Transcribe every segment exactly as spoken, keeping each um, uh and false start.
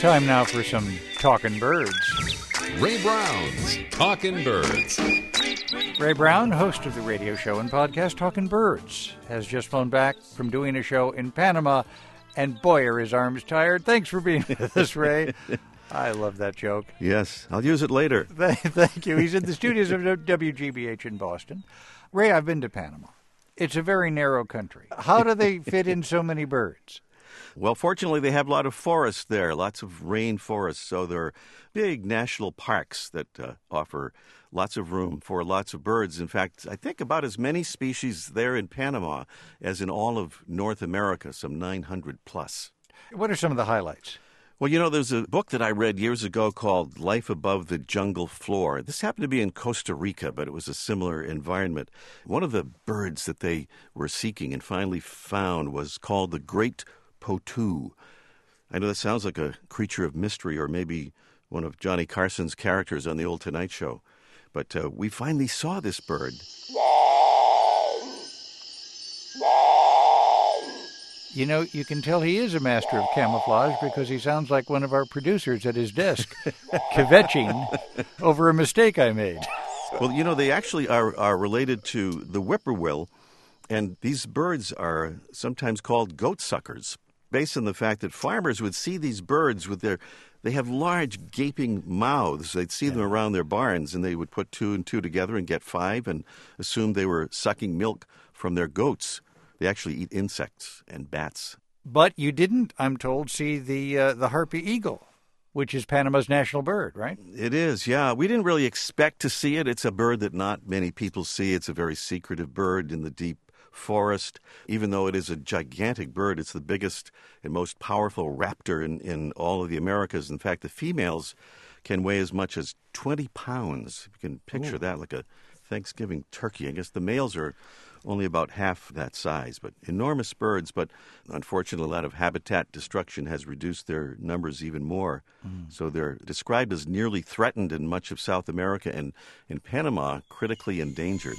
Time now for some Talking Birds. Ray Brown's Talking Birds. Ray Brown, host of the radio show and podcast Talking Birds, has just flown back from doing a show in Panama, and boy, are his arms tired. Thanks for being with us, Ray. I love that joke. Yes, I'll use it later. Thank you. He's in the studios of W G B H in Boston. Ray, I've been to Panama. It's a very narrow country. How do they fit in so many birds? Well, fortunately, they have a lot of forests there, lots of rainforests. So there are big national parks that uh, offer lots of room for lots of birds. In fact, I think about as many species there in Panama as in all of North America, some nine hundred plus. What are some of the highlights? Well, you know, there's a book that I read years ago called Life Above the Jungle Floor. This happened to be in Costa Rica, but it was a similar environment. One of the birds that they were seeking and finally found was called the great Potoo. I know that sounds like a creature of mystery or maybe one of Johnny Carson's characters on The Old Tonight Show. But uh, we finally saw this bird. You know, you can tell he is a master of camouflage because he sounds like one of our producers at his desk, kvetching over a mistake I made. Well, you know, they actually are, are related to the whippoorwill, and these birds are sometimes called goat suckers, based on the fact that farmers would see these birds with their, they have large gaping mouths. They'd see yeah. them around their barns, and they would put two and two together and get five and assume they were sucking milk from their goats. They actually eat insects and bats. But you didn't, I'm told, see the uh, the harpy eagle, which is Panama's national bird, right? It is, yeah. We didn't really expect to see it. It's a bird that not many people see. It's a very secretive bird in the deep forest. Even though it is a gigantic bird, it's the biggest and most powerful raptor in, in all of the Americas. In fact, the females can weigh as much as twenty pounds. You can picture Ooh. that like a Thanksgiving turkey. I guess the males are only about half that size, but enormous birds. But unfortunately, a lot of habitat destruction has reduced their numbers even more. Mm. So they're described as nearly threatened in much of South America and in Panama, critically endangered.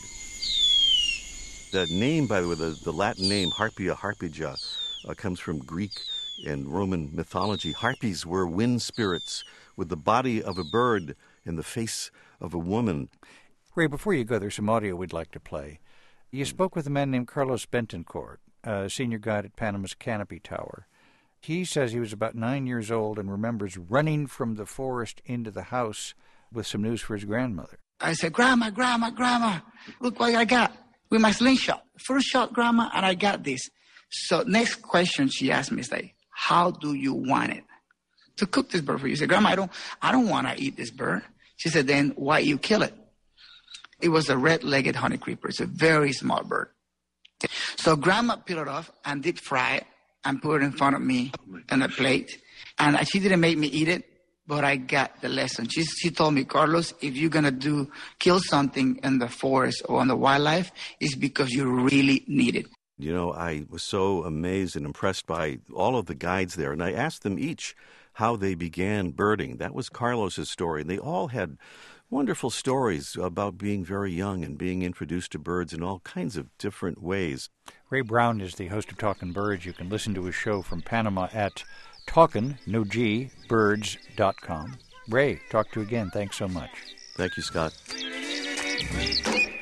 The name, by the way, the, the Latin name, Harpia harpygia, uh, comes from Greek and Roman mythology. Harpies were wind spirits with the body of a bird and the face of a woman. Ray, before you go, there's some audio we'd like to play. You spoke with a man named Carlos Bentoncourt, a senior guide at Panama's Canopy Tower. He says he was about nine years old and remembers running from the forest into the house with some news for his grandmother. I said, Grandma, Grandma, Grandma, look what I got with my slingshot. First shot, Grandma, and I got this. So next question she asked me is like, how do you want it to cook this bird for you? I said, Grandma, I don't, I don't want to eat this bird. She said, then why you kill it? It was a red-legged honey creeper. It's a very small bird. So Grandma peeled it off and deep fry it and put it in front of me on a plate. And she didn't make me eat it, but I got the lesson. She, she told me, Carlos, if you're going to do kill something in the forest or on the wildlife, it's because you really need it. You know, I was so amazed and impressed by all of the guides there, and I asked them each how they began birding. That was Carlos's story, and they all had wonderful stories about being very young and being introduced to birds in all kinds of different ways. Ray Brown is the host of Talkin' Birds. You can listen to his show from Panama at talkin, no G, birds dot com. Ray, talk to you again. Thanks so much. Thank you, Scott.